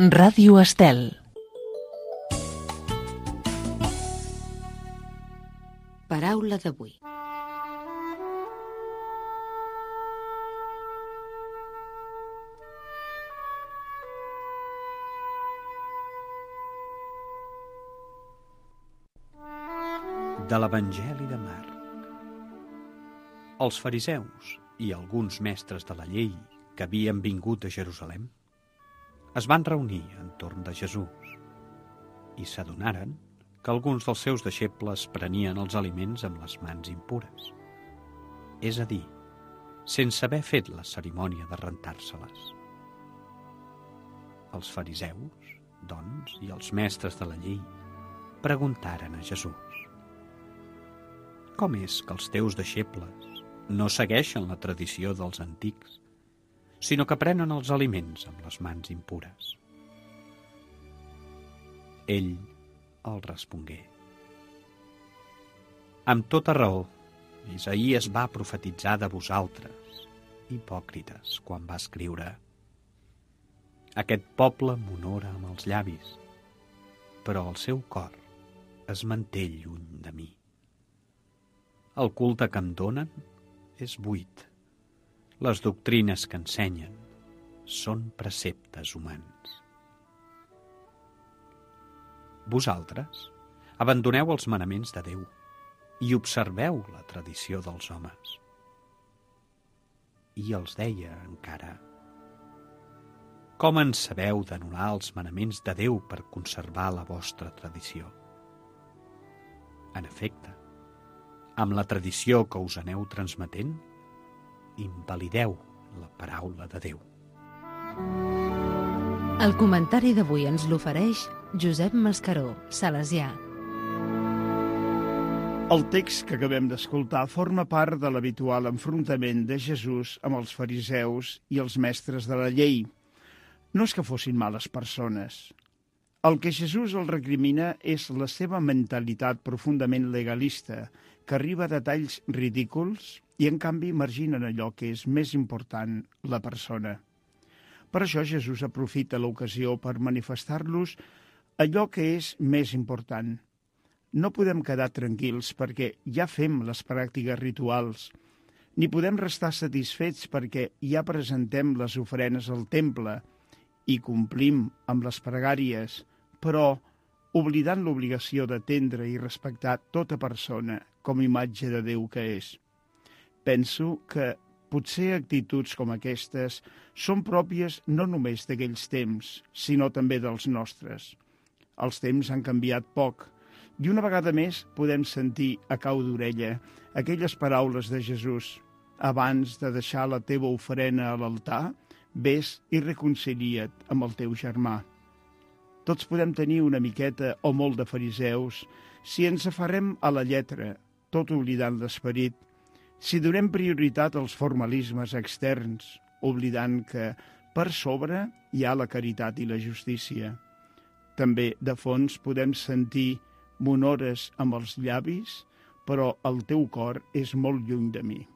Ràdio Estel. Paraula d'avui. De l'Evangeli de Marc. Els fariseus i alguns mestres de la llei que havien vingut a Jerusalem es van reunir entorn de Jesús i s'adonaren que alguns dels seus deixebles prenien els aliments amb les mans impures, és a dir, sense haver fet la cerimònia de rentar-se-les. Els fariseus, doncs, i els mestres de la llei preguntaren a Jesús: «Com és que els teus deixebles no segueixen la tradició dels antics, sinó que prenen els aliments amb les mans impures?» Ell el respongué: «Amb tota raó, Isaïes va profetitzar de vosaltres, hipòcrites, quan va escriure: Aquest poble m'honora amb els llavis, però el seu cor es manté lluny de mi. El culte que em donen és buit. Les doctrines que ensenyen són preceptes humans. Vosaltres abandoneu els manaments de Déu i observeu la tradició dels homes». I els deia encara: «Com en sabeu d'anul·lar els manaments de Déu per conservar la vostra tradició? En efecte, amb la tradició que us aneu transmetent, invalideu la paraula de Déu». El comentari d'avui ens l'ofereix Josep Mascaró, salesià. El text que acabem d'escoltar forma part de l'habitual enfrontament de Jesús amb els fariseus i els mestres de la llei. No és que fossin males persones. El que Jesús els recrimina és la seva mentalitat profundament legalista, que arriba a detalls ridículs i, en canvi, marginen allò que és més important, la persona. Per això Jesús aprofita l'ocasió per manifestar-los allò que és més important. No podem quedar tranquils perquè ja fem les pràctiques rituals, ni podem restar satisfets perquè ja presentem les ofrenes al temple i complim amb les pregàries, però oblidant l'obligació d'atendre i respectar tota persona com a imatge de Déu que és. Penso que potser actituds com aquestes són pròpies no només d'aquells temps, sinó també dels nostres. Els temps han canviat poc, i una vegada més podem sentir a cau d'orella aquelles paraules de Jesús: «Abans de deixar la teva ofrena a l'altar, vés i reconcilia't amb el teu germà». Tots podem tenir una miqueta o molt de fariseus si ens aferrem a la lletra, tot oblidant l'esperit, si donem prioritat als formalismes externs, oblidant que per sobre hi ha la caritat i la justícia. També, de fons, podem sentir: «M'honores amb els llavis, però el teu cor és molt lluny de mi».